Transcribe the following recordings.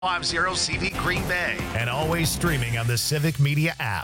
50CV Green Bay. And always streaming on the Civic Media app.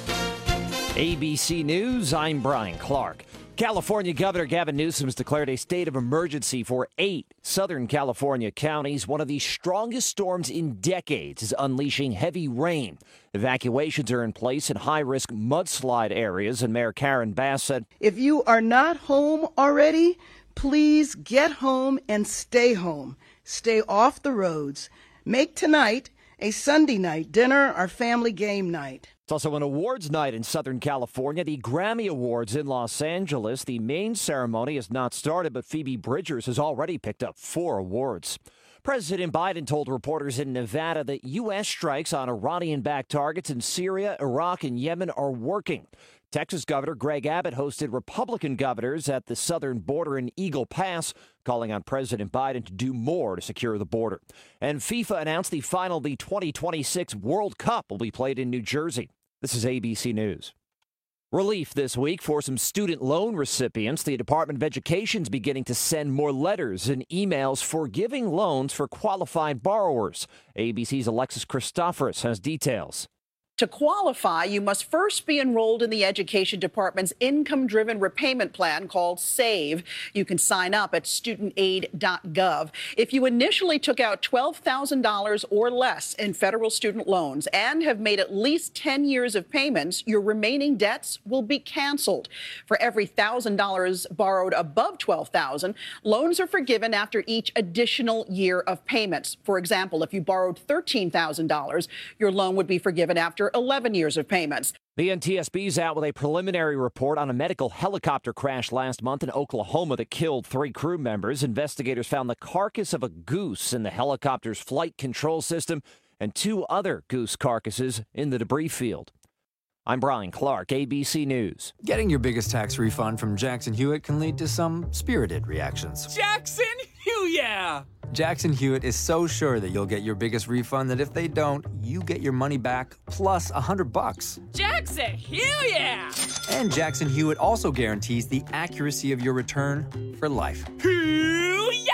ABC News, I'm Brian Clark. California Governor Gavin Newsom has declared a state of emergency for 8 Southern California counties. One of the strongest storms in decades is unleashing heavy rain. Evacuations are in place in high-risk mudslide areas, and Mayor Karen Bass said, "If you are not home already, please get home and stay home. Stay off the roads. Make tonight a Sunday night dinner or family game night." It's also an awards night in Southern California, the Grammy Awards in Los Angeles. The main ceremony has not started, but Phoebe Bridgers has already picked up 4 awards. President Biden told reporters in Nevada that U.S. strikes on Iranian-backed targets in Syria, Iraq, and Yemen are working. Texas Governor Greg Abbott hosted Republican governors at the southern border in Eagle Pass, calling on President Biden to do more to secure the border. And FIFA announced the final of the 2026 World Cup will be played in New Jersey. This is ABC News. Relief this week for some student loan recipients. The Department of Education is beginning to send more letters and emails forgiving loans for qualified borrowers. ABC's Alexis Christoforous has details. To qualify, you must first be enrolled in the Education Department's income-driven repayment plan called SAVE. You can sign up at studentaid.gov. If you initially took out $12,000 or less in federal student loans and have made at least 10 years of payments, your remaining debts will be canceled. For every $1,000 borrowed above $12,000, loans are forgiven after each additional year of payments. For example, if you borrowed $13,000, your loan would be forgiven after 11 years of payments. The NTSB is out with a preliminary report on a medical helicopter crash last month in Oklahoma that killed 3 crew members. Investigators found the carcass of a goose in the helicopter's flight control system and 2 other goose carcasses in the debris field. I'm Brian Clark, ABC News. Getting your biggest tax refund from Jackson Hewitt can lead to some spirited reactions. Jackson Hewitt! Jackson Hewitt is so sure that you'll get your biggest refund that if they don't, you get your money back plus $100. Jackson Hewitt! And Jackson Hewitt also guarantees the accuracy of your return for life. Hewitt!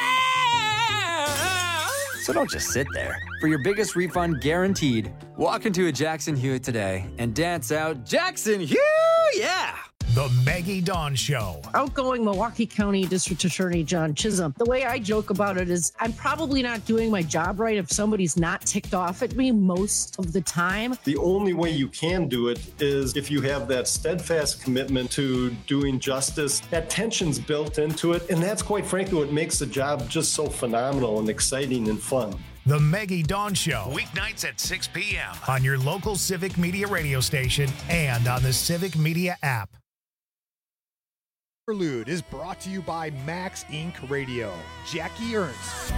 So don't just sit there. For your biggest refund guaranteed, walk into a Jackson Hewitt today and dance out Jackson Hewitt! Yeah! The Maggie Dawn Show. Outgoing Milwaukee County District Attorney John Chisholm. The way I joke about it is I'm probably not doing my job right if somebody's not ticked off at me most of the time. The only way you can do it is if you have that steadfast commitment to doing justice. That tension's built into it, and that's quite frankly what makes the job just so phenomenal and exciting and fun. The Maggie Dawn Show, weeknights at 6 p.m. on your local Civic Media radio station and on the Civic Media app. Interlude is brought to you by Max Inc. Radio. Jackie Ernst.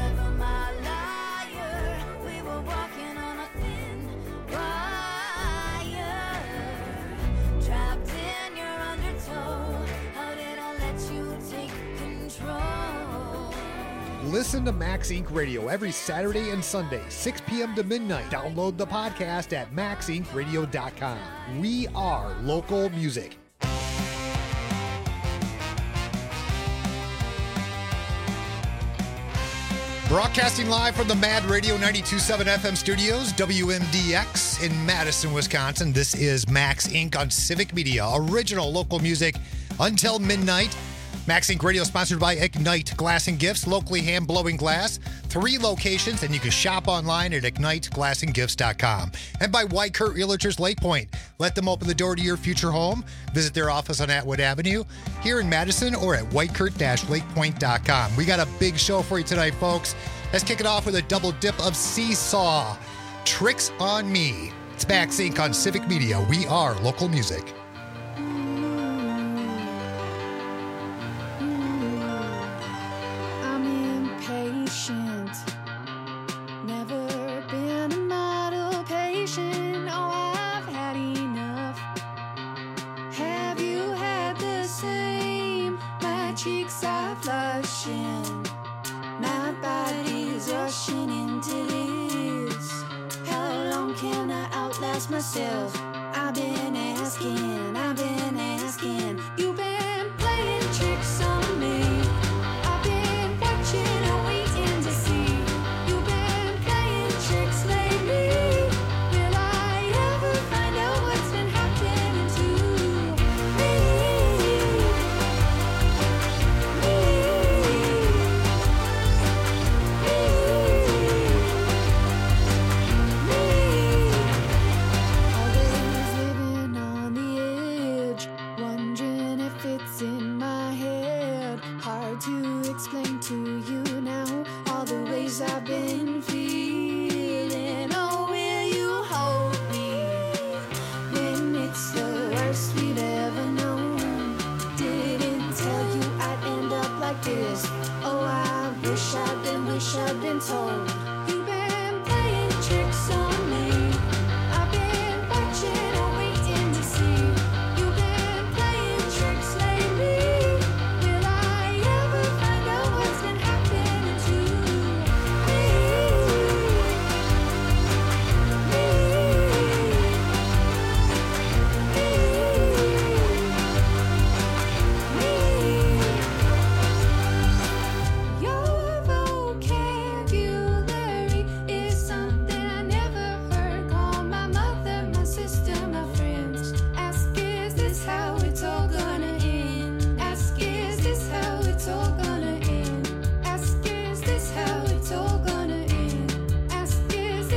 Listen to Max Inc. Radio every Saturday and Sunday, 6 p.m. to midnight. Download the podcast at maxincradio.com. We are local music. Broadcasting live from the Mad Radio 92.7 FM studios, WMDX in Madison, Wisconsin. This is Max Inc. on Civic Media, original local music until midnight. Max Inc. Radio sponsored by Ignite Glass and Gifts, locally hand-blowing glass. 3 locations, and you can shop online at igniteglassandgifts.com. And by White Kurt Realtors Lake Point. Let them open the door to your future home. Visit their office on Atwood Avenue here in Madison or at whitekurt-lakepoint.com. We got a big show for you tonight, folks. Let's kick it off with a double dip of Seesaw. Tricks on Me. It's Max Inc. on Civic Media. We are local music. Myself, I've been asking, you've been playing tricks on me. I've been watching and waiting to see. You've been playing tricks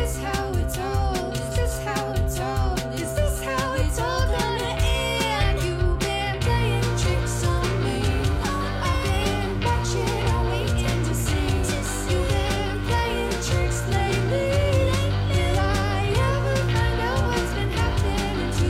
this how it's all? Is this how it's all? Is this how it's all gonna end? You've been playing tricks on me. I've been watching and waiting to see. You've been playing tricks lately. Will I ever find out what's been happening to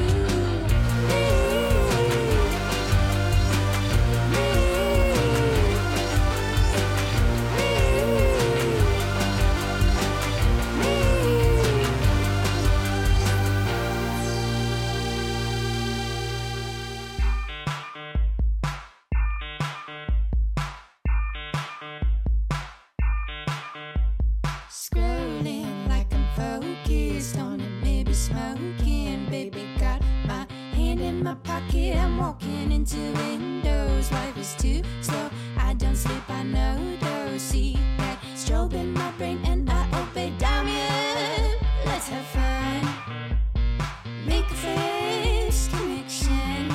Scrolling like I'm focused on it, maybe smoking. Baby, got my hand in my pocket. I'm walking into windows. Life is too slow. I don't sleep, I know. Though, see that strobe in my brain, and I obey. Damien, let's have fun. Make a face connection.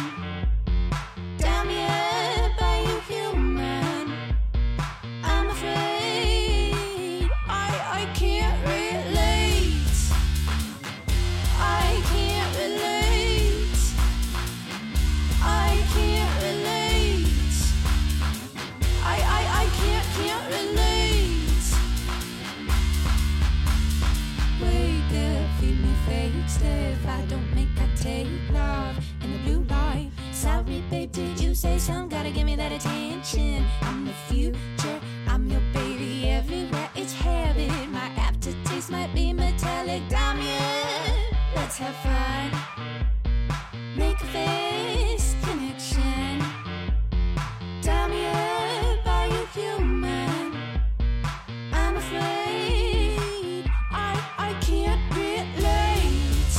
Damien, by you human. I'm afraid I can't relate. I can't relate. I can't relate. I can't relate. Wake up, feed me fake stuff. I don't make, I take love in the blue light. Sorry, babe, did you say something? Gotta give me that attention. I'm the future, I'm your baby everywhere. It's habit, my aftertaste might be metallic. Damien, let's have fun. Make a face connection. Damien, by you human. I'm afraid I can't relate.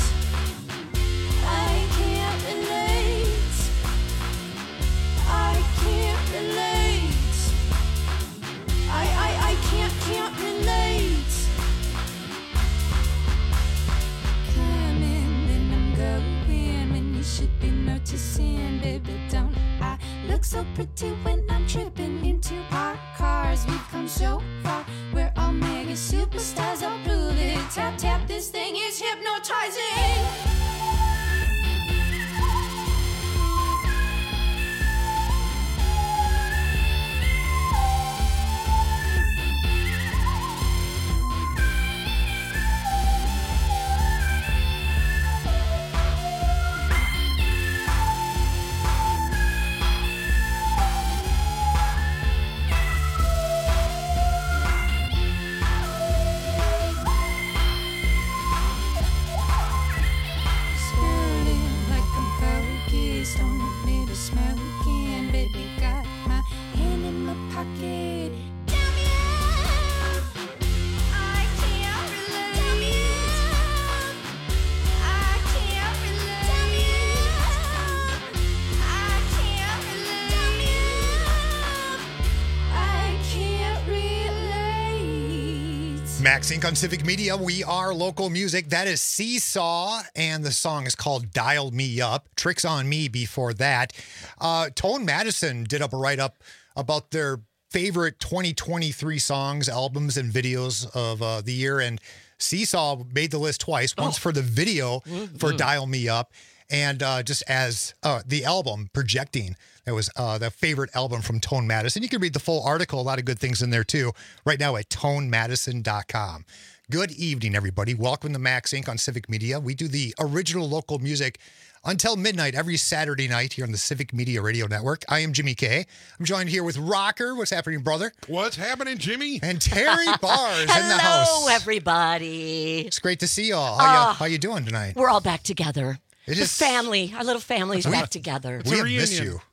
I can't relate. I can't relate. I can't relate. Coming, then I'm going when you should be noticing, baby. Don't I look so pretty when I'm tripping into parked cars? We've come so far. We're all mega superstars. I'll prove it. Tap tap, this thing is hypnotizing. Scrolling like I'm focused on it, maybe smoking. Baby, got my hand in my pocket. Damien, I can't relate. Damien, I can't relate. Damien, I can't relate. Damien, I can't relate. Max Inc. on Civic Media. We are local music. That is Seesaw, and the song is called Dial Me Up. Tricks on Me before that. Tone Madison did up a write-up about their favorite 2023 songs, albums, and videos of the year, and Seesaw made the list twice, once for the video for Dial Me Up, and just as the album, Projecting. That was the favorite album from Tone Madison. You can read the full article, a lot of good things in there too, right now at tonemadison.com. Good evening, everybody. Welcome to Max Inc. on Civic Media. We do the original local music until midnight every Saturday night here on the Civic Media Radio Network. I am Jimmy K. I'm joined here with Rocker. What's happening, brother? What's happening, Jimmy? And Terry Bars in the house. Hello, everybody. It's great to see y'all. How you doing tonight? We're all back together. It The is- family, our little family's back together. We have missed you.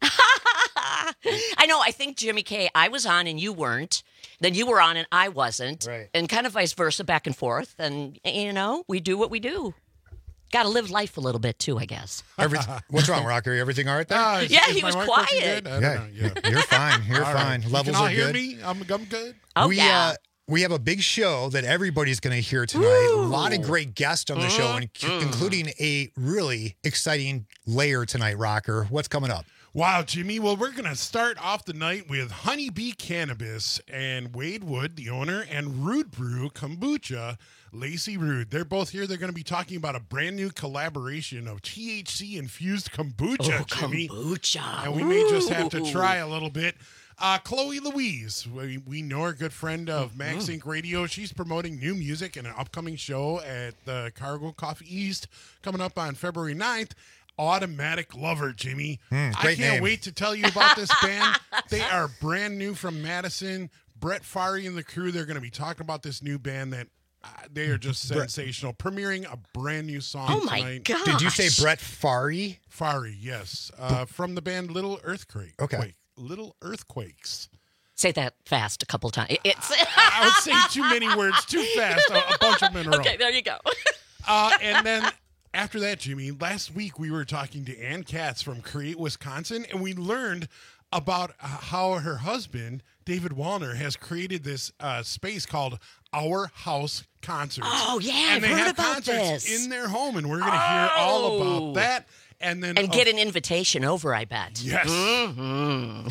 I know. I think, Jimmy K, I was on and you weren't. Then you were on and I wasn't. Right. And kind of vice versa, back and forth. And, you know, we do what we do. Got to live life a little bit, too, I guess. What's wrong, Rocker? Everything all right there? Yeah, he was quiet. You're fine. You're All fine. right. Levels you can all are hear good. me? I'm good. Oh, we, yeah. We have a big show that everybody's going to hear tonight. A lot of great guests on the show, including a really exciting layer tonight, Rocker. What's coming up? Wow, Jimmy. Well, we're going to start off the night with Honeybee Cannabis and Wade Wood, the owner, and Rude Brew Kombucha, Lacey Rude. They're both here. They're going to be talking about a brand new collaboration of THC-infused kombucha, Jimmy. Kombucha. And we may just have to try a little bit. Chloe Louise, we know her, good friend of Max Inc. Radio. She's promoting new music and an upcoming show at the Cargo Coffee East coming up on February 9th. Automatic Lover, Jimmy. I can't name. wait to tell you about this band. They are brand new from Madison. Brett Fari and the crew, they're going to be talking about this new band that they are just sensational. Premiering a brand new song tonight. God. Did you say Brett Fari? Fari, yes. From the band Little Earthquake. Okay. Little Earthquakes. Say that fast a couple times. I would say too many words too fast. A bunch of them in a row. Okay, there you go. And then after that, Jimmy, last week we were talking to Ann Katz from Create Wisconsin, and we learned about how her husband, David Wallner, has created this space called Our House Concerts. Oh, yeah, and they I've heard have about concerts this. in their home, and we're going to hear all about that. And then get an invitation over, I bet. Yes. Mm-hmm.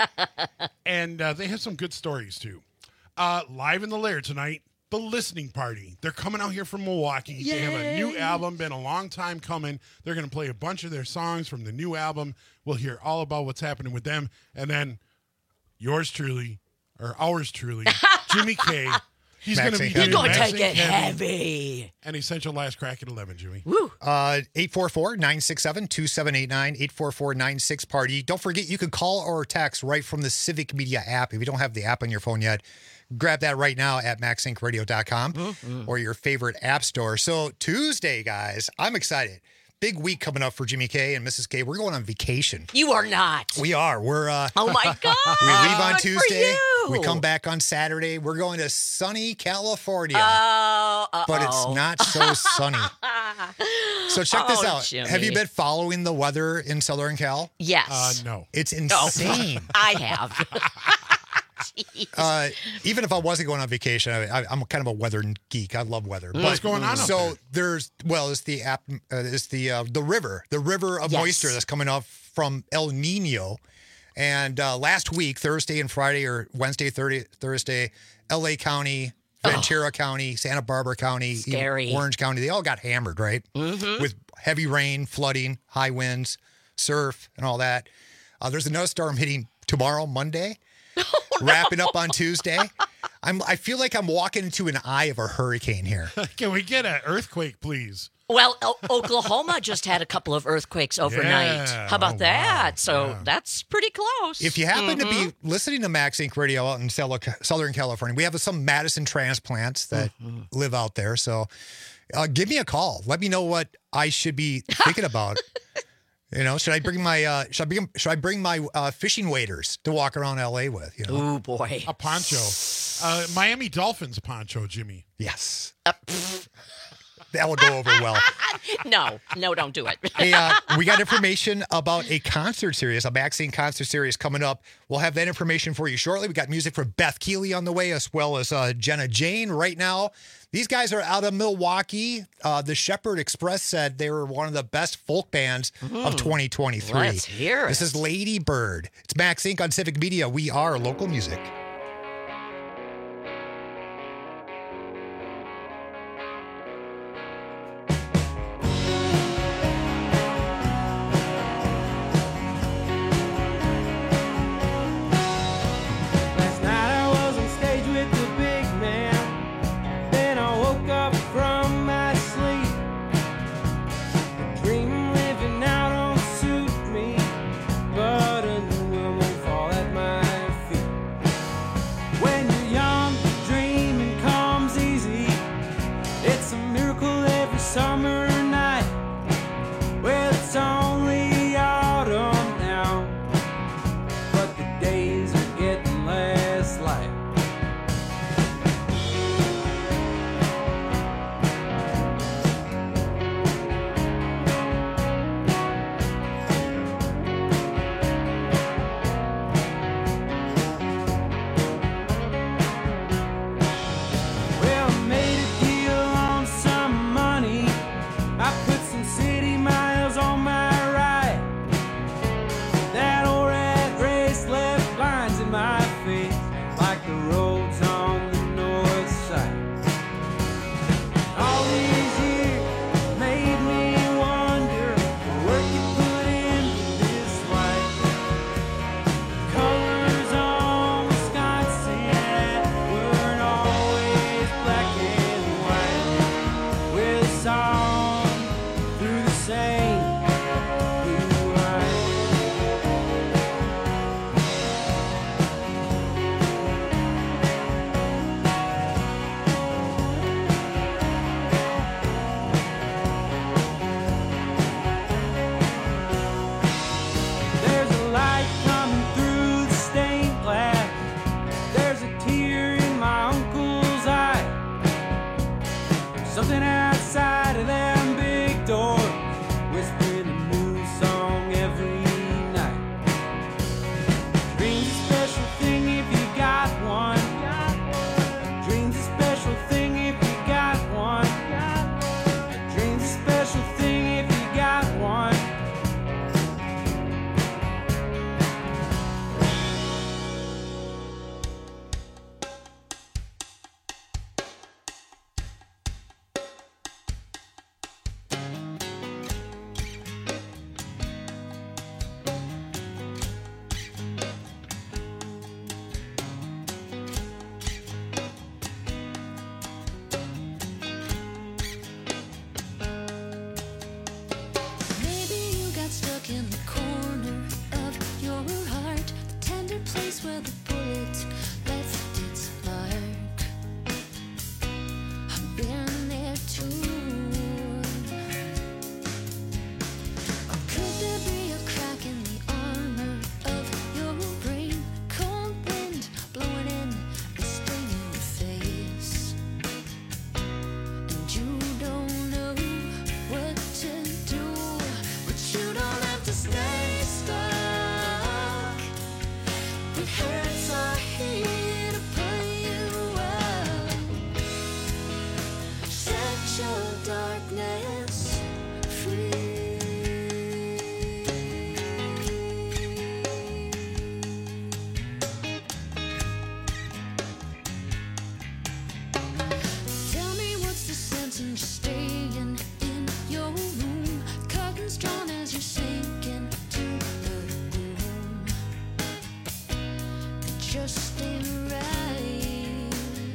And they have some good stories, too. Live in the Lair tonight, The Listening Party. They're coming out here from Milwaukee. Yay. They have a new album, been a long time coming. They're going to play a bunch of their songs from the new album. We'll hear all about what's happening with them. And then ours truly, Jimmy K. He's going to be doing You're going to Max take Inc. it heavy. And Essential Last Crack at 11, Jimmy. Woo. 844-967-2789, 844-96-PARTY. Don't forget, you can call or text right from the Civic Media app. If you don't have the app on your phone yet, grab that right now at maxincradio.com or your favorite app store. So Tuesday, guys, I'm excited. Big week coming up for Jimmy K and Mrs. K. We're going on vacation. You are not. We are. We're oh my God. We leave on Good for Tuesday. you. We come back on Saturday. We're going to sunny California. But it's not so sunny. So check this out. Jimmy. Have you been following the weather in Southern Cal? Yes. No. It's insane. I have. Even if I wasn't going on vacation, I'm kind of a weather geek. I love weather. What's going on up So it's the app, it's the river of moisture that's coming off from El Nino. And last week, Thursday and Friday, or Wednesday, Thursday, LA County, Ventura County, Santa Barbara County, Scary. Orange County, they all got hammered, right? Mm-hmm. With heavy rain, flooding, high winds, surf, and all that. There's another storm hitting tomorrow, Monday. Wrapping up on Tuesday. I feel like I'm walking into an eye of a hurricane here. Can we get an earthquake, please? Well, Oklahoma just had a couple of earthquakes overnight. Yeah. How about that? Wow. So Yeah. that's pretty close. If you happen to be listening to Max Inc. Radio out in Southern California, we have some Madison transplants that live out there. So give me a call. Let me know what I should be thinking about. You know, should I bring my fishing waders to walk around LA with? You know, oh boy, a poncho, Miami Dolphins poncho, Jimmy. Yes, that will go over well. No, don't do it. Hey, we got information about a concert series, a Max Inc. concert series coming up. We'll have that information for you shortly. We got music from Beth Keeley on the way, as well as Jenna Jane right now. These guys are out of Milwaukee. The Shepherd Express said they were one of the best folk bands of 2023. Let's hear it. This is Lady Bird. It's Max Inc. on Civic Media. We are local music. Last night I was on stage with the big man. Then I woke up from my sleep. The dream living out don't suit me, but a new one won't fall at my feet. When you're young, dreaming comes easy. It's a miracle every summer night. Well, it's only autumn now, but the days are getting less light. Well, I made a deal on some money. Something outside of them big doors, whispering a new song every night. Dreams a special thing if you got one. Dreams a special thing if you got one. Dreams a special thing if you got one. Maybe you got stuck in the corner of your heart, the tender place where the bullet left its mark. I've been there too. Or could there be a crack in the armor of your brain? Cold wind blowing in and stinging your face, and you don't know what to do. But you don't have to stay stuck. When hands are here to pull you up, set your darkness free. Tell me what's the sense in just staying in your room? Curtains drawn as you're sinking to the room. It just ain't right.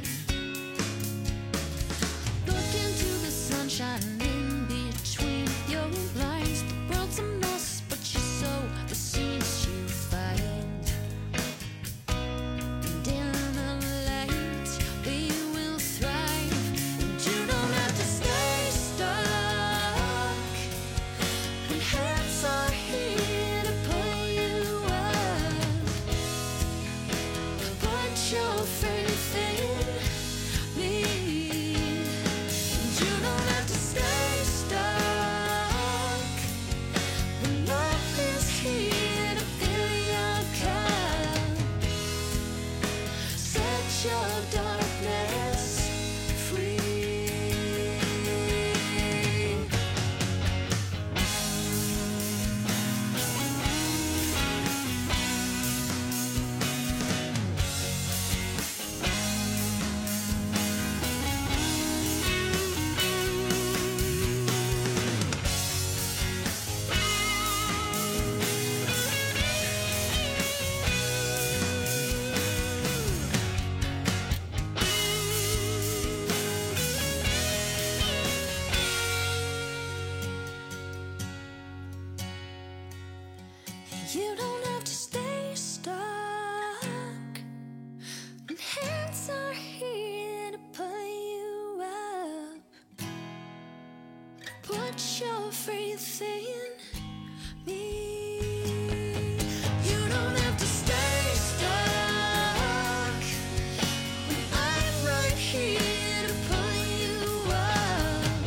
Look into the sunshine in between your lines. The world's a mess, but you sow the seeds you find. And in the light, they will thrive. And you don't have to stay stuck. When hands are here to pull you up, put your faith in me. And you don't have to stay stuck. When love is here to fill your cup, set your darkness free. You don't have to stay stuck. When hands are here to pull you up, put your faith in me. You don't have to stay stuck. When I'm right here to pull you up,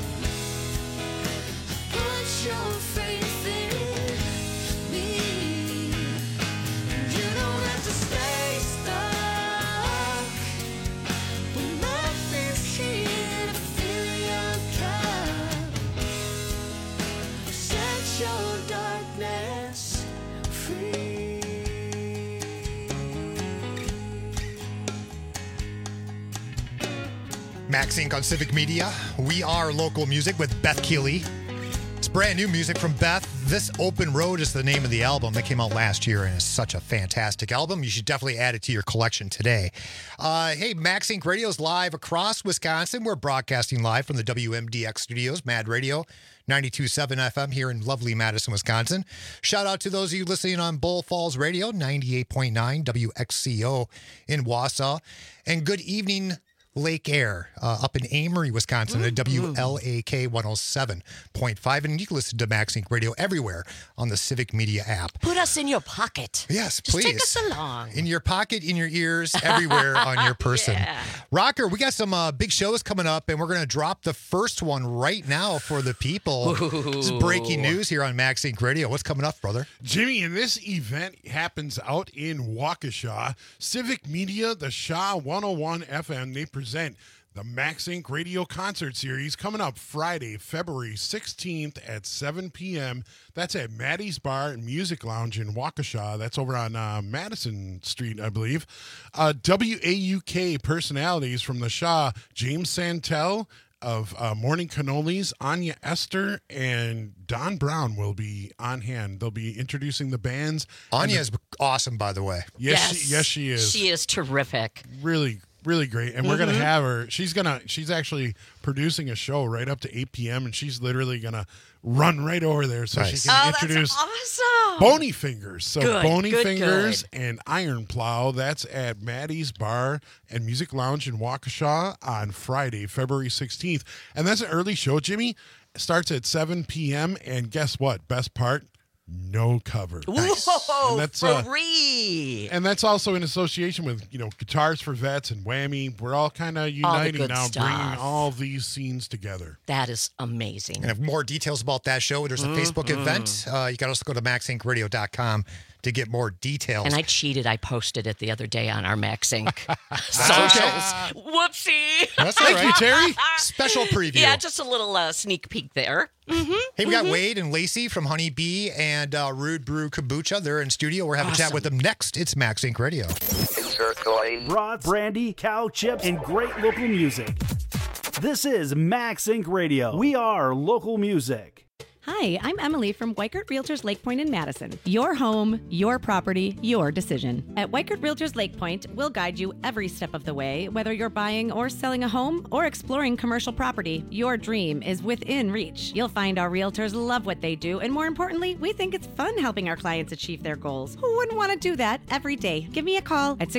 put your faith in me. You don't have to stay stuck. When love is here to fill your cup, set your darkness free. Max Inc. on Civic Media. We are local music with Beth Keeley. It's brand new music from Beth. This Open Road is the name of the album that came out last year, and it's such a fantastic album. You should definitely add it to your collection today. Hey, Max Inc. Radio is live across Wisconsin. We're broadcasting live from the WMDX studios, Mad Radio, 92.7 FM here in lovely Madison, Wisconsin. Shout out to those of you listening on Bull Falls Radio, 98.9 WXCO in Wausau. And good evening Lake Air up in Amory, Wisconsin at WLAK 107.5. And you can listen to Max Inc. Radio everywhere on the Civic Media app. Put us in your pocket. Yes, Just please. take us along. In your pocket, in your ears, everywhere on your person. Yeah. Rocker, we got some big shows coming up, and we're going to drop the first one right now for the people. This is breaking news here on Max Inc. Radio. What's coming up, brother? Jimmy, and this event happens out in Waukesha. Civic Media, the Shaw 101 FM, they present the Max Inc. Radio Concert Series coming up Friday, February 16th at 7 p.m. That's at Maddie's Bar and Music Lounge in Waukesha. That's over on Madison Street, I believe. WAUK personalities from the Shaw, James Santel of Morning Cannolis, Anya Esther, and Don Brown will be on hand. They'll be introducing the bands. Anya's awesome, by the way. Yes, she is. She is terrific. Really great. And we're going to have her. She's actually producing a show right up to 8 p.m. and she's literally going to run right over there so she can introduce that's awesome. Bony Fingers. So Good, Bony good, Fingers good. and Iron Plow. That's at Maddie's Bar and Music Lounge in Waukesha on Friday, February 16th. And that's an early show, Jimmy. It starts at 7 p.m. And guess what? Best part? No cover. Whoa, and that's free. And that's also in association with, Guitars for Vets and Whammy. We're all kind of uniting good now, stuff. bringing all these scenes together. That is amazing. And if more details about that show, there's a Facebook event. You got to also go to maxincradio.com to get more details. And I cheated. I posted it the other day on our Max Inc. socials. Whoopsie. That's all Thank right. you, Terry. Special preview. Yeah, just a little sneak peek there. Hey, we got Wade and Lacey from Honey Bee and Rude Brew Kombucha. They're in studio. We're having a chat with them next. It's Max Inc. Radio. Brats, brandy, cow chips, and great local music. This is Max Inc. Radio. We are local music. Hi, I'm Emily from Weichert Realtors Lake Point in Madison. Your home, your property, your decision. At Weichert Realtors Lake Point, we'll guide you every step of the way, whether you're buying or selling a home or exploring commercial property. Your dream is within reach. You'll find our realtors love what they do, and more importantly, we think it's fun helping our clients achieve their goals. Who wouldn't want to do that every day? Give me a call at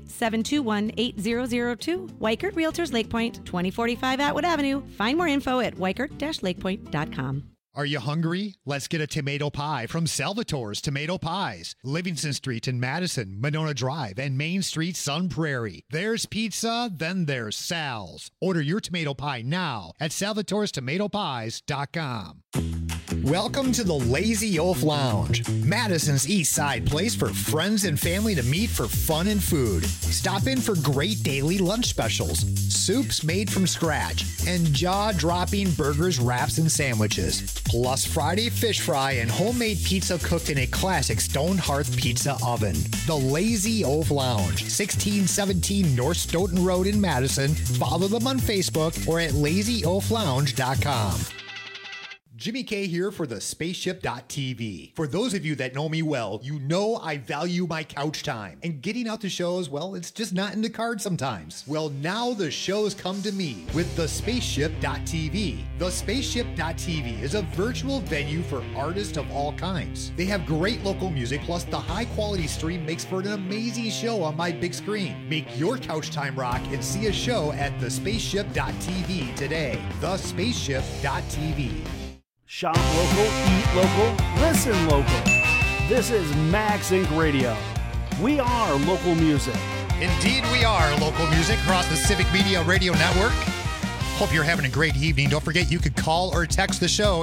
608-721-8002. Weichert Realtors Lake Point, 2045 Atwood Avenue. Find more info at weichert-lakepoint.com. Are you hungry? Let's get a tomato pie from Salvatore's Tomato Pies. Livingston Street in Madison, Monona Drive, and Main Street, Sun Prairie. There's pizza, then there's Sal's. Order your tomato pie now at salvatorestomatopies.com. Welcome to the Lazy Oaf Lounge, Madison's East Side place for friends and family to meet for fun and food. Stop in for great daily lunch specials, soups made from scratch, and jaw-dropping burgers, wraps, and sandwiches. Plus Friday fish fry and homemade pizza cooked in a classic stone hearth pizza oven. The Lazy Oaf Lounge, 1617 North Stoughton Road in Madison. Follow them on Facebook or at lazyoaflounge.com. Jimmy K here for the Spaceship.tv. For those of you that know me well, you know I value my couch time. And getting out to shows, well, it's just not in the cards sometimes. Well, now the shows come to me with the Spaceship.tv. The Spaceship.tv is a virtual venue for artists of all kinds. They have great local music, plus the high quality stream makes for an amazing show on my big screen. Make your couch time rock and see a show at the Spaceship.tv today. The Spaceship.tv. Shop local, eat local, listen local. This is Max Inc. Radio. We are local music. Indeed, we are local music across the Civic Media Radio Network. Hope you're having a great evening. Don't forget you could call or text the show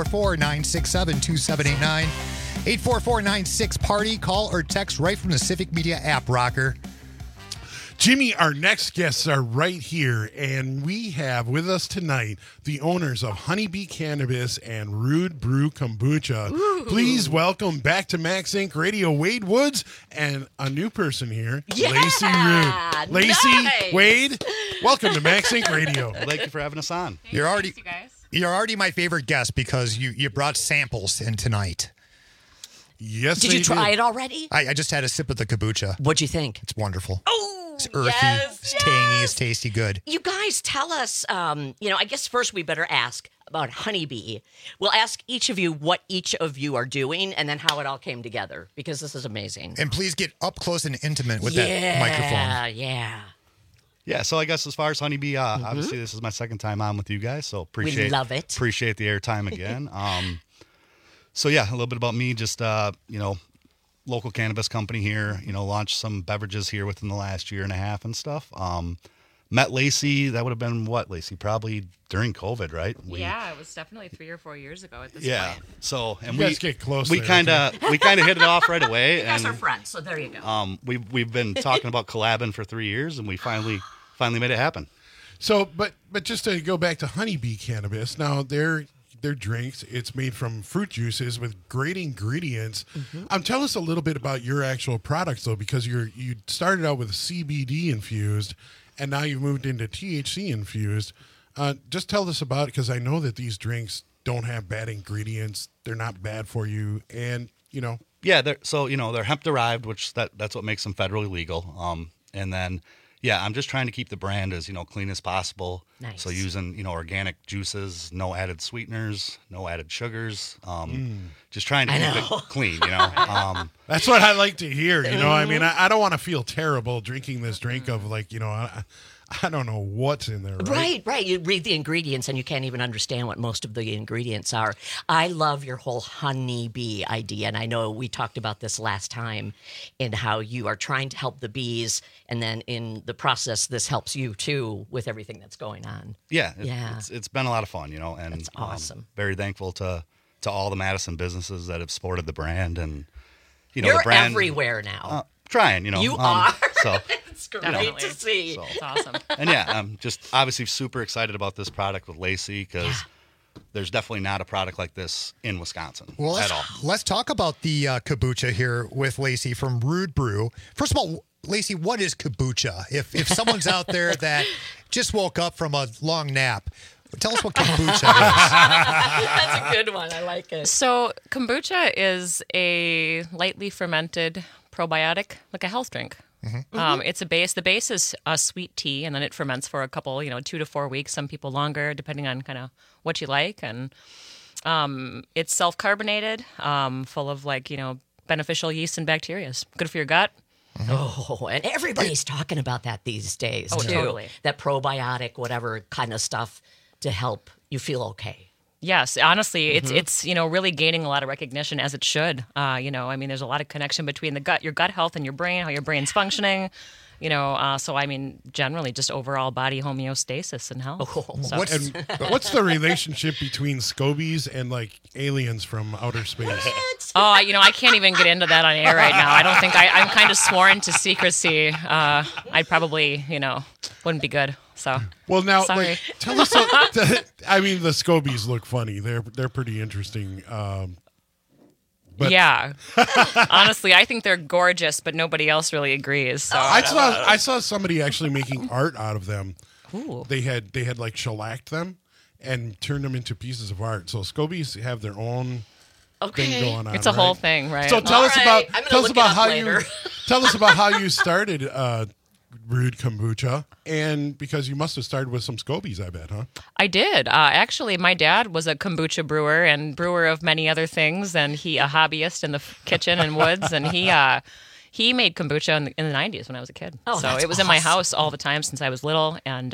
844-967-2789. 844-96-PARTY. Call or text right from the Civic Media app, Rocker. Jimmy, our next guests are right here, and we have with us tonight the owners of Honeybee Cannabis and Rude Brew Kombucha. Ooh. Please welcome back to Max Inc. Radio, Wade Woods, and a new person here, Lacey Rude. Lacey, nice. Wade, welcome to Max Inc. Radio. Thank you for having us on. You're already my favorite guest because you brought samples in tonight. Yes, Did you try it already? I just had a sip of the kombucha. What'd you think? It's wonderful. Oh, it's earthy, it's tangy, it's tasty, good. You guys tell us, I guess first we better ask about Honeybee. We'll ask each of you what each of you are doing and then how it all came together, because this is amazing. And please get up close and intimate with that microphone. Yeah. Yeah, so I guess as far as Honeybee, obviously this is my second time on with you guys, so We love it. Appreciate the airtime again. So yeah, a little bit about me, just local cannabis company here, launched some beverages here within the last year and a half and stuff. Met Lacey, that would have been what, Lacey? Probably during COVID, right? Yeah, it was definitely 3 or 4 years ago at this Yeah. point. So and You guys get close we there, kind of hit it off right away. You guys and are friends, so there you go. we've been talking about collabing for 3 years, and we finally made it happen. So, but just to go back to Honeybee Cannabis, now their drinks, it's made from fruit juices with great ingredients. Tell us a little bit about your actual products, though, because you started out with CBD infused, and now you've moved into THC infused. Just tell us about it, because I know that these drinks don't have bad ingredients. They're not bad for you, and Yeah, they're hemp derived, which that's what makes them federally legal. And then. Yeah, I'm just trying to keep the brand as, clean as possible. Nice. So using, organic juices, no added sweeteners, no added sugars. Just trying to keep it clean, That's what I like to hear. I mean, I don't want to feel terrible drinking this drink of I don't know what's in there. Right. You read the ingredients and you can't even understand what most of the ingredients are. I love your whole honeybee idea. And I know we talked about this last time and how you are trying to help the bees. And then in the process, this helps you too with everything that's going on. Yeah. It's been a lot of fun, and it's awesome. Very thankful to all the Madison businesses that have supported the brand. And, You're the brand, everywhere now. Trying, You are. So it's great to see. So. It's awesome. And yeah, I'm just obviously super excited about this product with Lacey, because there's definitely not a product like this in Wisconsin at all. Let's talk about the kombucha here with Lacey from Rude Brew. First of all, Lacey, what is kombucha? If someone's out there that just woke up from a long nap, tell us what kombucha is. That's a good one. I like it. So kombucha is a lightly fermented probiotic, like a health drink. It's a base. The base is a sweet tea, and then it ferments for a couple, 2 to 4 weeks. Some people longer, depending on kind of what you like. And it's self-carbonated, full of beneficial yeast and bacteria. Good for your gut. Oh, and everybody's talking about that these days, too. Totally. That probiotic, whatever kind of stuff to help you feel okay. Yes, honestly, it's really gaining a lot of recognition, as it should. I mean, there's a lot of connection between your gut health and your brain, how your brain's functioning. So I mean, generally, just overall body homeostasis and health. So. What's the relationship between scobies and aliens from outer space? I can't even get into that on air right now. I don't think I'm kind of sworn to secrecy. I probably, wouldn't be good. So well, now sorry. Tell us. I mean, the scobies look funny. They're pretty interesting. But yeah, honestly, I think they're gorgeous, but nobody else really agrees. So I saw somebody actually making art out of them. Ooh. They had shellacked them and turned them into pieces of art. So scobies have their own thing going on. It's a whole thing, right? So tell us about how you started Rude Kombucha, and because you must have started with some scobies, I bet, huh? I did. Actually, my dad was a kombucha brewer and brewer of many other things, and a hobbyist in the kitchen and woods, and he made kombucha in the 90s when I was a kid. Oh, so it was in my house all the time since I was little, and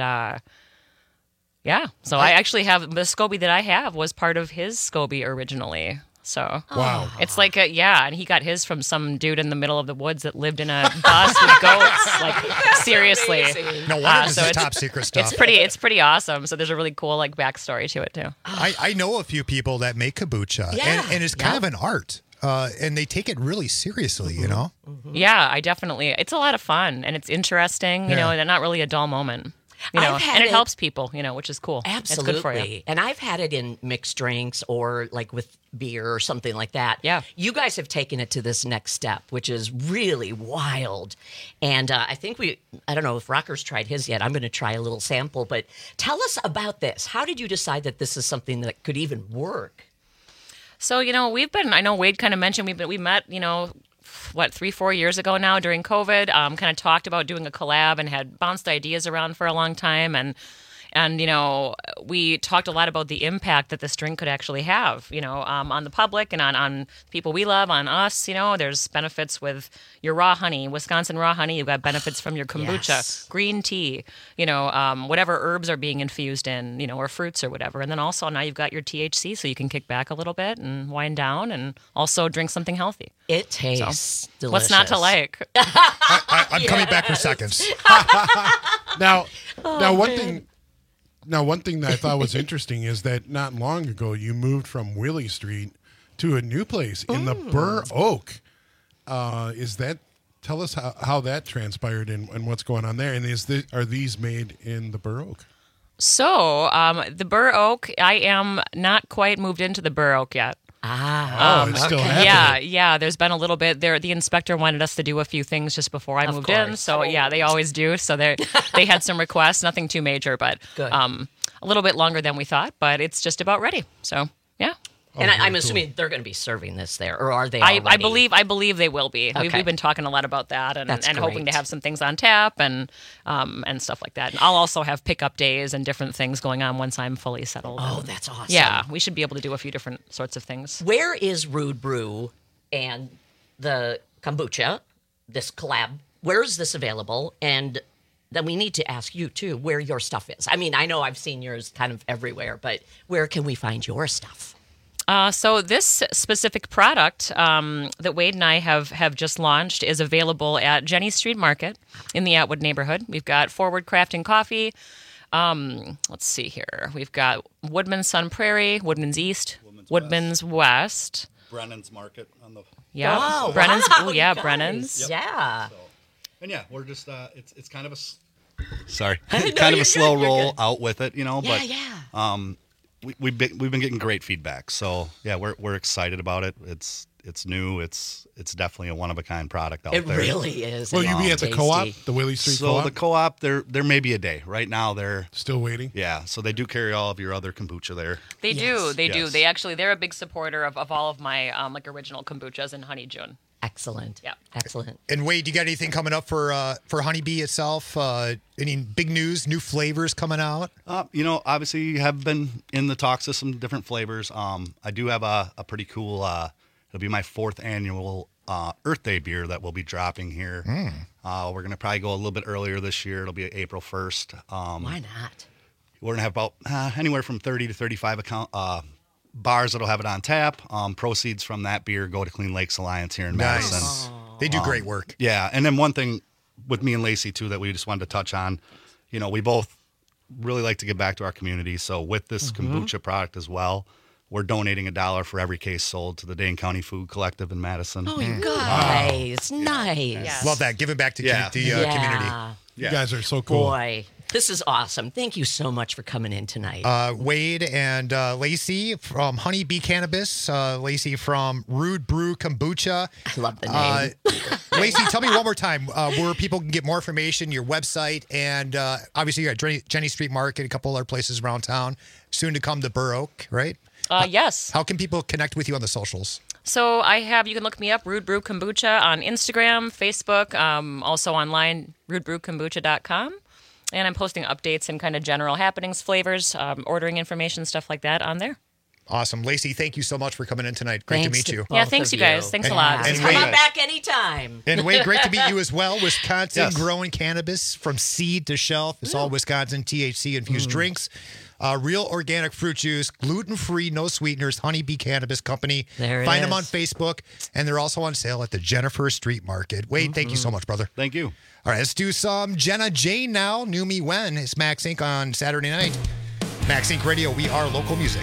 so I actually have the SCOBY that I have was part of his SCOBY originally. So wow, it's like and he got his from some dude in the middle of the woods that lived in a bus with goats. Like seriously, no wonder this is top secret stuff. It's pretty awesome. So there's a really cool backstory to it too. I know a few people that make kombucha, and it's kind of an art. And they take it really seriously, Yeah, I definitely. It's a lot of fun and it's interesting, and not really a dull moment. And it helps people, which is cool. Absolutely. It's good for you. And I've had it in mixed drinks or with beer or something like that. Yeah. You guys have taken it to this next step, which is really wild. And I think I don't know if Rocker's tried his yet. I'm going to try a little sample, but tell us about this. How did you decide that this is something that could even work? So, I know Wade kind of mentioned we met, 3-4 years ago now during COVID, kind of talked about doing a collab and had bounced ideas around for a long time. And And, we talked a lot about the impact that this drink could actually have, on the public and on people we love, on us. There's benefits with your raw honey, Wisconsin raw honey. You've got benefits from your kombucha, green tea, whatever herbs are being infused in, or fruits or whatever. And then also now you've got your THC, so you can kick back a little bit and wind down and also drink something healthy. It tastes delicious. What's not to like? I'm coming back for seconds. Now, one thing that I thought was interesting is that not long ago you moved from Willie Street to a new place in the Burr Oak. Tell us how that transpired and what's going on there, and are these made in the Burr Oak? So the Burr Oak, I am not quite moved into the Burr Oak yet. It's still happening. Yeah. There's been a little bit there. The inspector wanted us to do a few things just before I moved in. So they always do. So they had some requests, nothing too major, but a little bit longer than we thought. But it's just about ready. So yeah. And I'm assuming they're going to be serving this there, or are they already? I believe they will be. Okay. We've been talking a lot about that, and hoping to have some things on tap and stuff like that. And I'll also have pickup days and different things going on once I'm fully settled. Oh, that's awesome! Yeah, we should be able to do a few different sorts of things. Where is Rude Brew and the kombucha? This collab. Where is this available? And then we need to ask you too where your stuff is. I mean, I know I've seen yours kind of everywhere, but where can we find your stuff? So this specific product that Wade and I have just launched is available at Jenny Street Market in the Atwood neighborhood. We've got Forward Crafting Coffee. Let's see here. We've got Woodman's Sun Prairie, Woodman's East, Woodman's West. Brennan's Market on the... Yeah, oh, Brennan's. Wow, Oh, yeah, guys. Brennan's. Yep. Yeah. And yeah, we're just it's kind of a slow roll out with it, but we've been getting great feedback. So yeah, we're excited about it. It's new. It's definitely a one of a kind product out there. It really is. Will you be at the co-op, the Willie Street co-op? So the co-op, there may be a day. Right now they're still waiting. Yeah, so they do carry all of your other kombucha there. They do. Yes. They're a big supporter of all of my original kombuchas and Honey June. Excellent. Yeah. Excellent. And Wade, you got anything coming up for Honeybee itself? Any big news, new flavors coming out? Obviously you have been in the talks of some different flavors. I do have a pretty cool, it'll be my 4th annual Earth Day beer that we'll be dropping here. We're going to probably go a little bit earlier this year. It'll be April 1st. Why not? We're going to have about anywhere from 30 to 35 bars that'll have it on tap. Proceeds from that beer go to Clean Lakes Alliance here in Madison. They do great work. Yeah, and then one thing with me and Lacey too that we just wanted to touch on, we both really like to give back to our community. So with this kombucha product as well, we're donating $1 for every case sold to the Dane County Food Collective in Madison. Oh, you guys, nice. Yes. Love that. Giving back to the community. You guys are so cool. Boy, this is awesome. Thank you so much for coming in tonight. Wade and Lacey from Honeybee Cannabis, Lacey from Rude Brew Kombucha. I love the name. Lacey, tell me one more time where people can get more information, your website, and obviously you're at Jenny Street Market, a couple other places around town. Soon to come to Burr Oak, right? Yes. How can people connect with you on the socials? So you can look me up, Rude Brew Kombucha, on Instagram, Facebook, also online, rudebrewkombucha.com. And I'm posting updates and kind of general happenings, flavors, ordering information, stuff like that on there. Awesome. Lacey, thank you so much for coming in tonight. Great to meet you. Yeah, thanks you guys. Thanks a lot. And come on back anytime. And Wade, great to meet you as well. Wisconsin growing cannabis from seed to shelf. It's all Wisconsin THC-infused drinks. Real organic fruit juice, gluten-free, no sweeteners, Honeybee Cannabis Company. Find them on Facebook, and they're also on sale at the Jennifer Street Market. Wade, thank you so much, brother. Thank you. All right, let's do some Jenna Jane now. Knew Me When. It's Max Inc. on Saturday night. Max Inc. Radio, we are local music.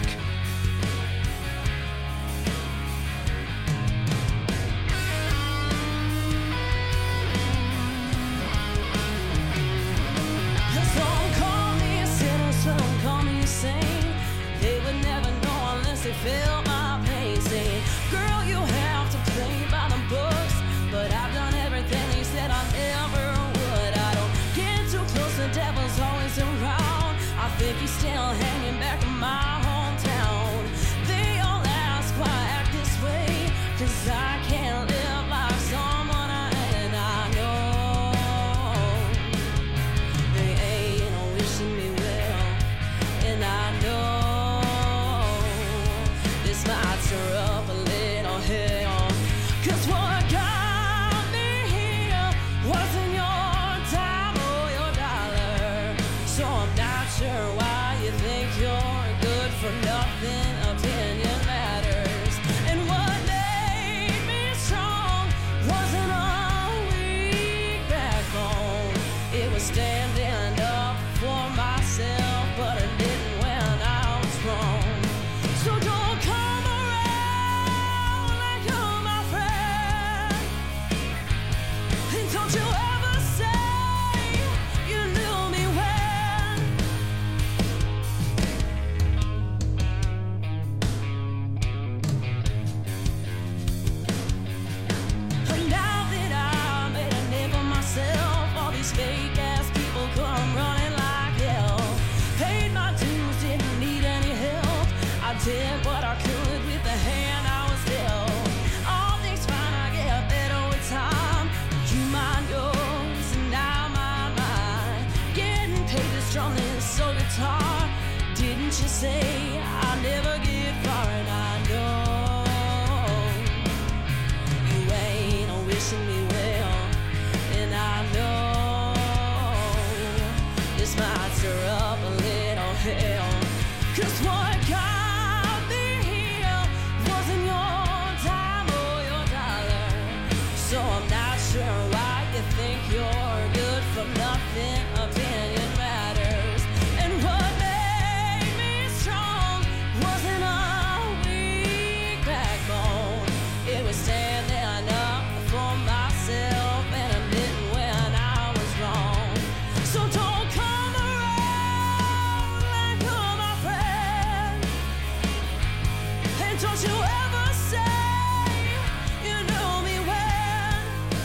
Feel my pain, saying, girl, you have to play by the books. But I've done everything they said I never would. I don't get too close, the devil's always around. I think he's still hanging back in my hometown. They all ask why I act this way, 'cause I can't live like someone I know. They ain't wishing me well. nothing opinion matters. And what made me strong wasn't a weak backbone. It was standing up for myself, but I didn't when I was wrong. So don't come around like you're my friend, and don't you ever say you knew me when. And now that I made a name for myself, all these fake ass people come running like hell. Paid my dues, didn't need any help. I did what I could with the hand I was dealt. All things fine, I get better with time. You mind yours, and I mind mine. Getting paid to strum this soul guitar. Didn't you say I'll never get far? And I know you ain't wishing me well, and I know this might stir up a little hell. 'Cause what got me here wasn't your time or your dollar. So I'm not sure why you think you're good for nothing. Opinion matters. And what made me strong wasn't a weak backbone. It was standing up for myself and admitting when I was wrong. So don't come around like you're my friend, and don't you ever say you knew me when.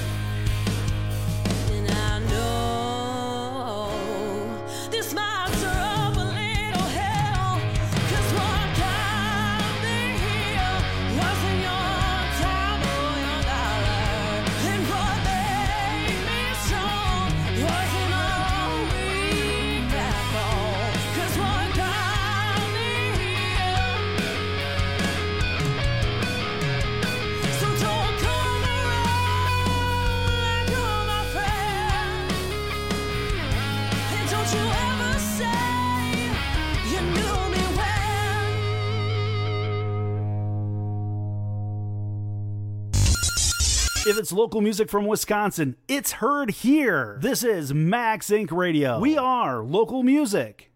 And I know this might stir up a little hell, 'cause what got me here wasn't your time or your dollar. And what made me strong wasn't a weak backbone. 'Cause what got me here. So don't come around like you're my friend, and don't you ever say you knew me when. If it's local music from Wisconsin, it's heard here. This is Max Inc. Radio. We are local music.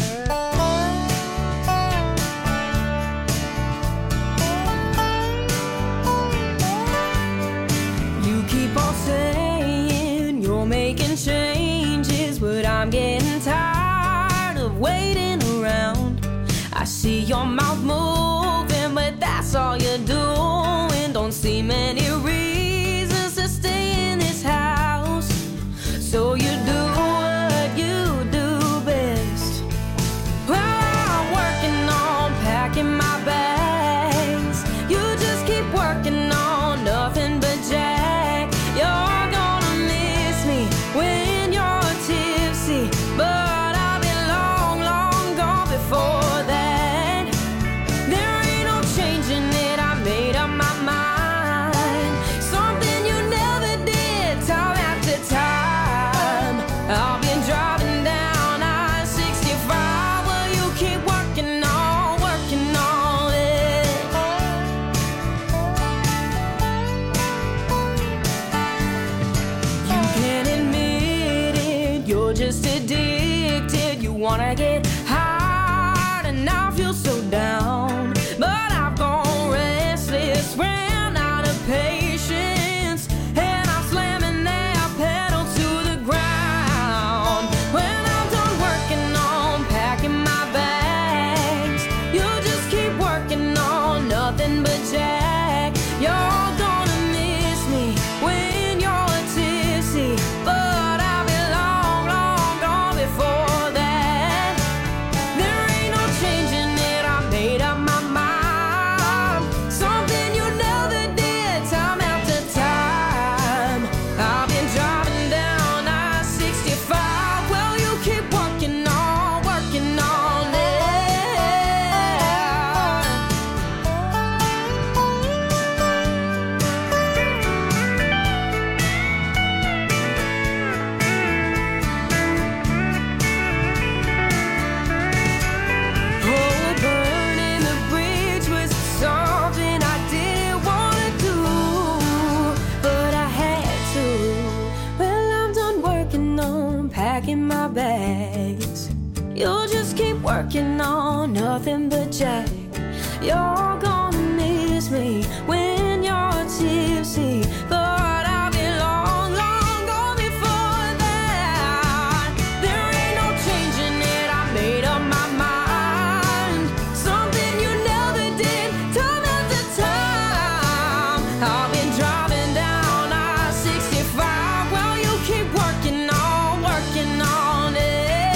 You keep on saying you're making changes, but I'm getting tired of waiting around. I see your mouth moving, but that's all you're doing. Don't see many reasons to stay in this house, so you do what you do best. Well, I'm working on packing my bags. You just keep working on nothing but Jack. You're gonna miss me when you're tipsy, but I'll be long, long gone before that. Jack. You're gonna miss me when you're tipsy, but I'll be long, long gone before that. There ain't no changing it, I made up my mind. Something you never did, time after time. I've been driving down I-65 while you keep working on it.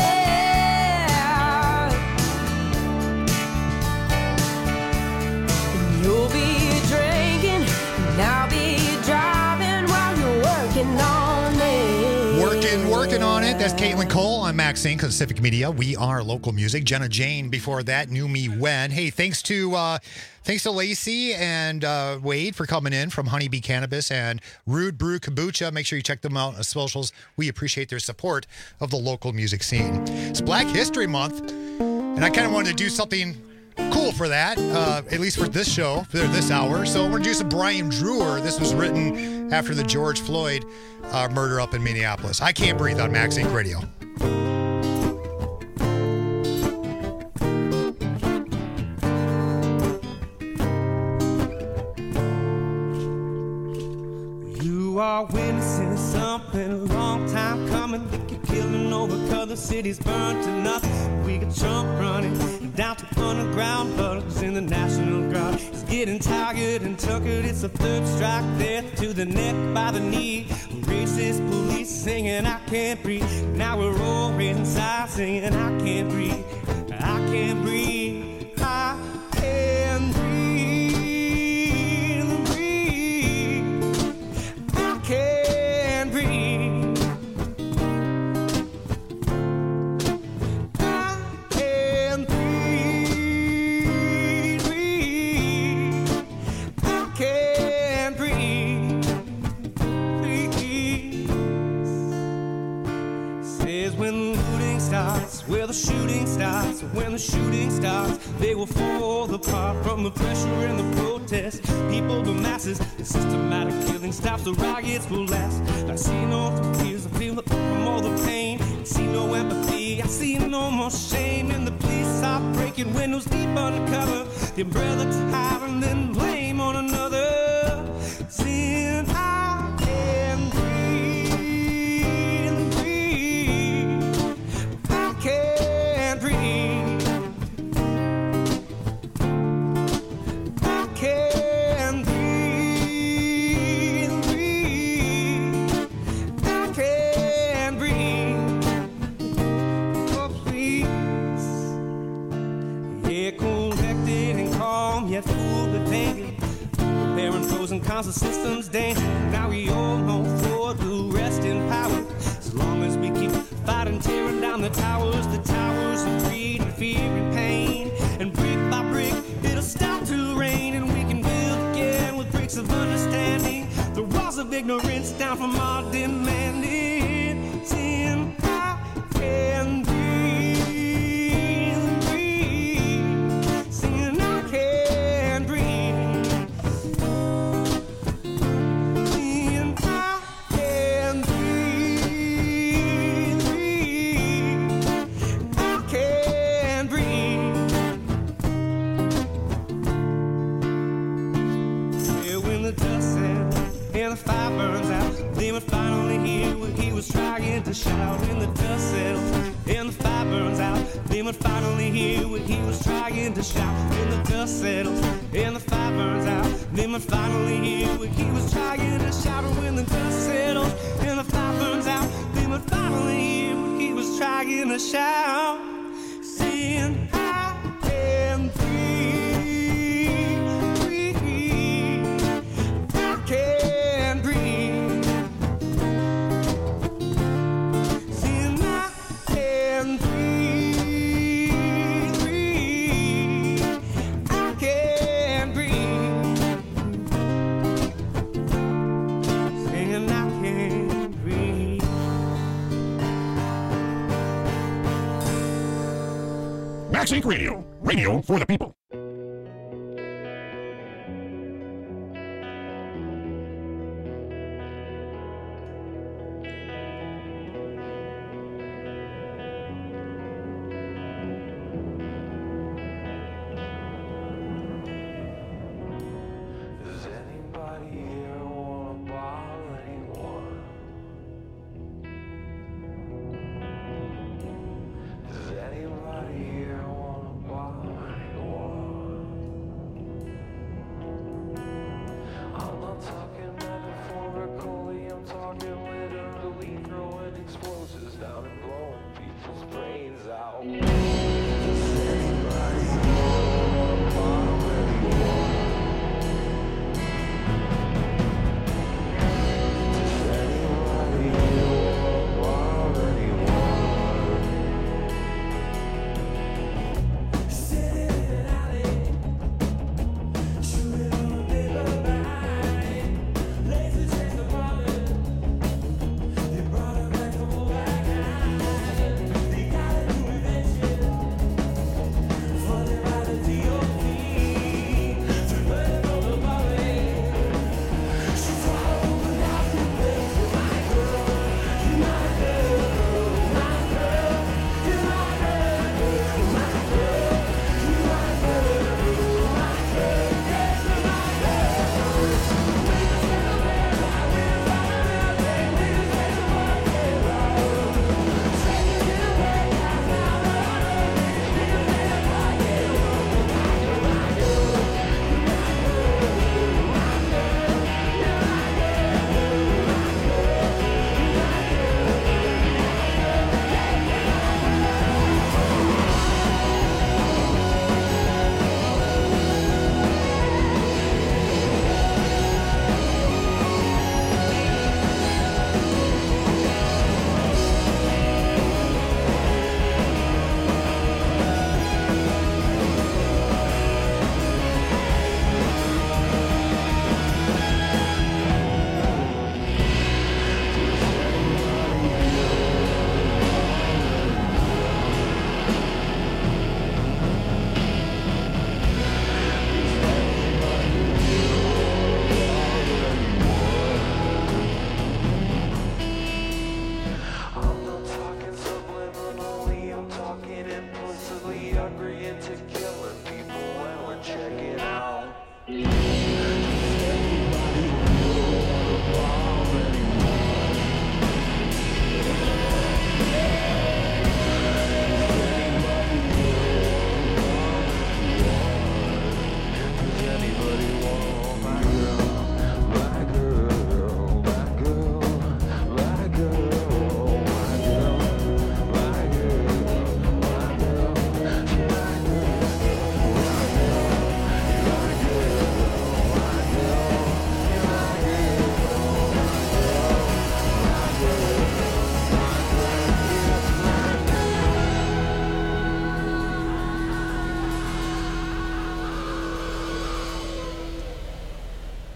You'll be drinking, and I'll be driving while you're working on it. Working on it. That's Caitlin Cole on Max Inc. on Civic Media. We are local music. Jenna Jane before that, Knew Me When. Hey, thanks to Lacey and Wade for coming in from Honeybee Cannabis and Rude Brew Kombucha. Make sure you check them out on socials. We appreciate their support of the local music scene. It's Black History Month, and I kind of wanted to do something cool for that, at least for this show, for this hour. So we're going to do some Brian Drewer. This was written after the George Floyd murder up in Minneapolis. I Can't Breathe on Max Inc. Radio. You are witnessing something a long time coming. They keep killing over 'cause the city's burned to nothing. We got Trump running down to underground huddles in the National Guard. He's getting tired and tuckered. It's a third strike, death to the neck by the knee. Racist police singing, I can't breathe. Now we're all inside singing, I can't breathe. I can't breathe. I can't breathe. I can't breathe. I can't breathe. I can't breathe. Says when looting starts, where the shooting starts. When the shooting starts, they will fall apart from the pressure and the protest. People, the masses, the systematic killing stops. The riots will last. I see no tears, I feel the from all the pain. I see no empathy, I see no more shame. And the police are breaking windows deep undercover. The umbrella to hide and then blame on another. Saying I can't breathe. I can't breathe. I can't breathe. I can't breathe. Oh, please. Yeah, collected and calm, yet full of danger. Repairing frozen constant systems danger. Now we all know Ford will rest in power. As long as we keep fighting, tearing down the towers of greed and fear and pain. And brick by brick, it'll stop to rain. And we can build again with bricks of understanding. The walls of ignorance down from our demanding. Saying I can breathe. Saying I can breathe. Saying I can breathe. I can breathe. Yeah, when the dust settles and the fire burns out, then we finally hear what he was trying to shout. When the dust settles and the fire burns out, then we finally hear what he was trying to shout. When the dust settles and the fire burns out, then we finally hear what he was trying to shout. And when the dust settles and the fire burns out, then we finally hear what he was trying to shout. Saying I can breathe. I can breathe. Saying I can breathe. I can breathe. Saying I can breathe. Max Inc. Radio. Radio for the people.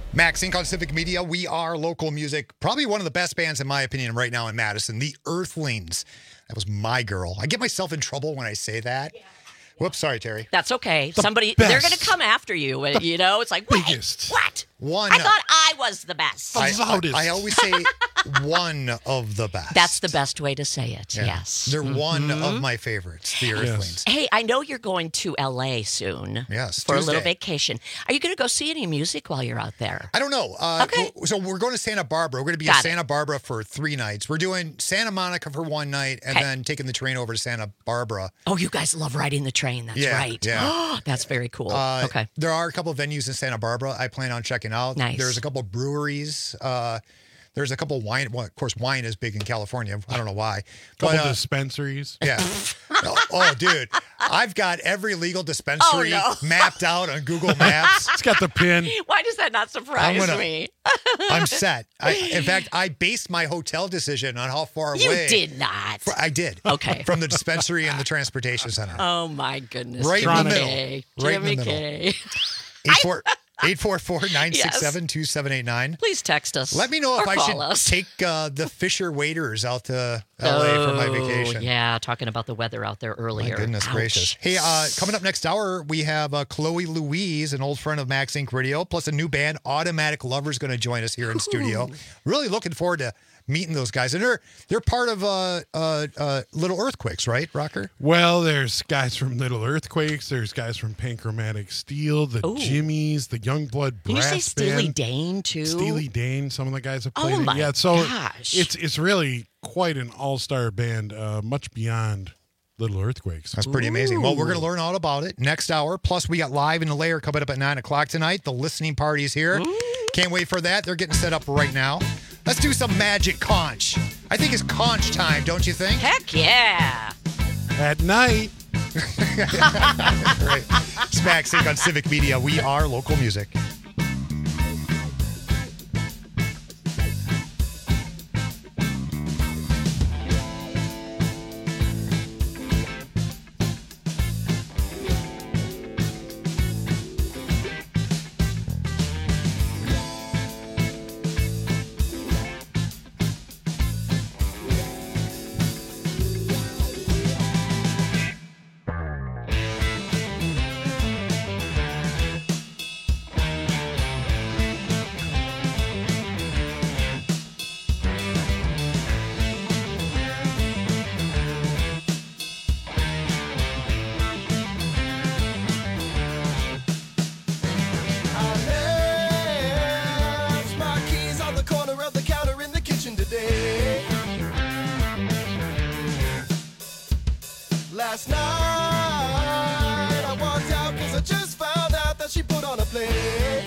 Max Inc. on Civic Media. We are local music. Probably one of the best bands, in my opinion, right now in Madison. The Earthlings. That was my girl. I get myself in trouble when I say that. Yeah. Whoops, sorry, Terry. That's okay. The Somebody, best. they're going to come after you. You know, it's like, wait, what? One. I thought I was the best. I always say one of the best. That's the best way to say it, Yeah. yes. They're one of my favorites, the Earthlings. Hey, I know you're going to L.A. soon. Yes, For a little Tuesday. vacation. Are you going to go see any music while you're out there? I don't know. Okay. So we're going to Santa Barbara. We're going to be in Santa Barbara for 3 nights. We're doing Santa Monica for 1 night and then taking the train over to Santa Barbara. Oh, you guys love riding the train. That's right. Yeah. That's very cool. Okay. There are a couple of venues in Santa Barbara I plan on checking out. Nice. There's a couple of breweries. There's a couple of wine. Well, of course, wine is big in California. I don't know why. Couple dispensaries. Yeah. Oh, dude. I've got every legal dispensary mapped out on Google Maps. It's got the pin. Why does that not surprise me? I'm set. In fact, I based my hotel decision on how far away. You did not. I did. Okay. From the dispensary and the transportation center. Oh, my goodness. Right in the middle. K. Right in the Jimmy middle. K. 844-967-2789. Please text us. Let me know if or I call should us. take the Fisher Waiters out to LA for my vacation. Yeah, talking about the weather out there earlier. My goodness gracious. Hey, coming up next hour, we have Chloe Louise, an old friend of Max Inc. Radio, plus a new band, Automatic Lover's going to join us here in studio. Really looking forward to meeting those guys. And they're part of Little Earthquakes, right, Rocker? Well, there's guys from Little Earthquakes. There's guys from Panchromatic Steel, the Jimmies, the Youngblood Did you say Brass Steely Band. Dane, too? Steely Dane, some of the guys have played Oh, it. my Yeah, so gosh. it's really quite an all-star band, much beyond Little Earthquakes. That's pretty amazing. Well, we're going to learn all about it next hour. Plus, we got Live in the Lair coming up at 9 o'clock tonight. The listening party's here. Can't wait for that. They're getting set up right now. Let's do some Magic Conch. I think it's conch time, don't you think? Heck yeah. At night. Right. Smack Sync on Civic Media. We are local music. Last night I walked out cause I just found out that she put on a play.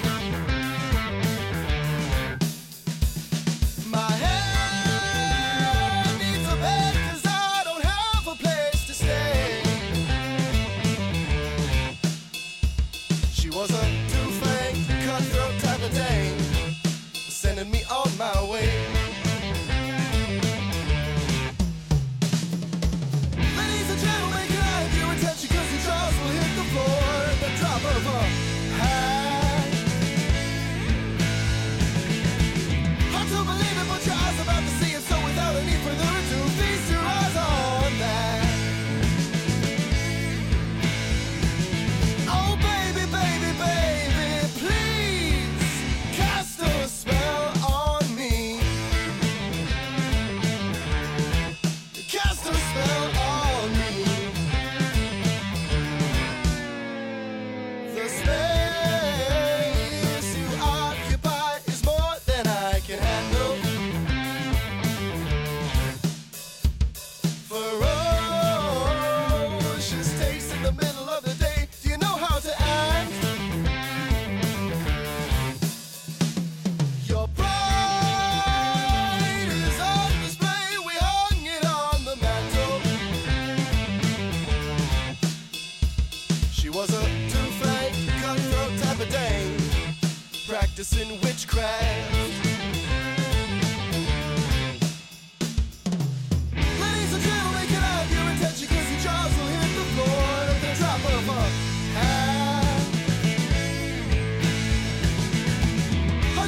My head needs a bed cause I don't have a place to stay. She was a two-fanged, cutthroat type of dame, sending me on my way. Practicing witchcraft. Ladies and gentlemen, can I have your attention? Cause your jaws will hit the floor at the drop of a hat.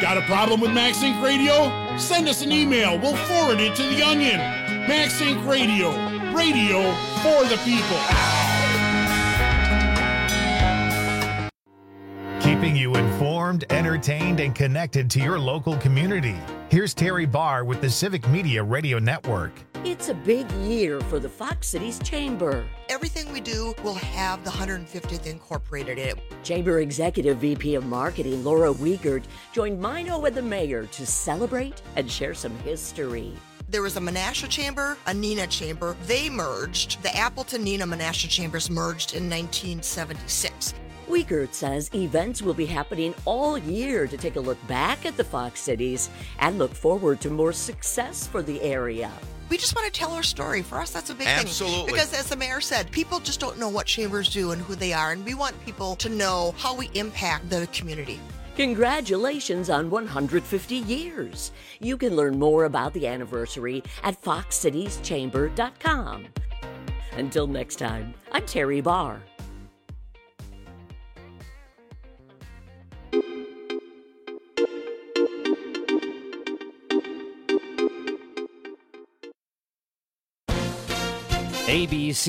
Got a problem with Max Inc. Radio? Send us an email. We'll forward it to the Onion. Max Inc. Radio. Radio for the people. Keeping you informed, entertained, and connected to your local community. Here's Terry Barr with the Civic Media Radio Network. It's a big year for the Fox Cities Chamber. Everything we do will have the 150th incorporated in it. Chamber Executive VP of Marketing Laura Wiegert joined Mino and the mayor to celebrate and share some history. There was a Menasha Chamber, a Neenah Chamber. They merged. The Appleton-Neenah Menasha Chambers merged in 1976. Wiegert says events will be happening all year to take a look back at the Fox Cities and look forward to more success for the area. We just want to tell our story. For us, that's a big Absolutely. thing. Because as the mayor said, people just don't know what chambers do and who they are, and we want people to know how we impact the community. Congratulations on 150 years. You can learn more about the anniversary at foxcitieschamber.com. Until next time, I'm Terry Barr. ABC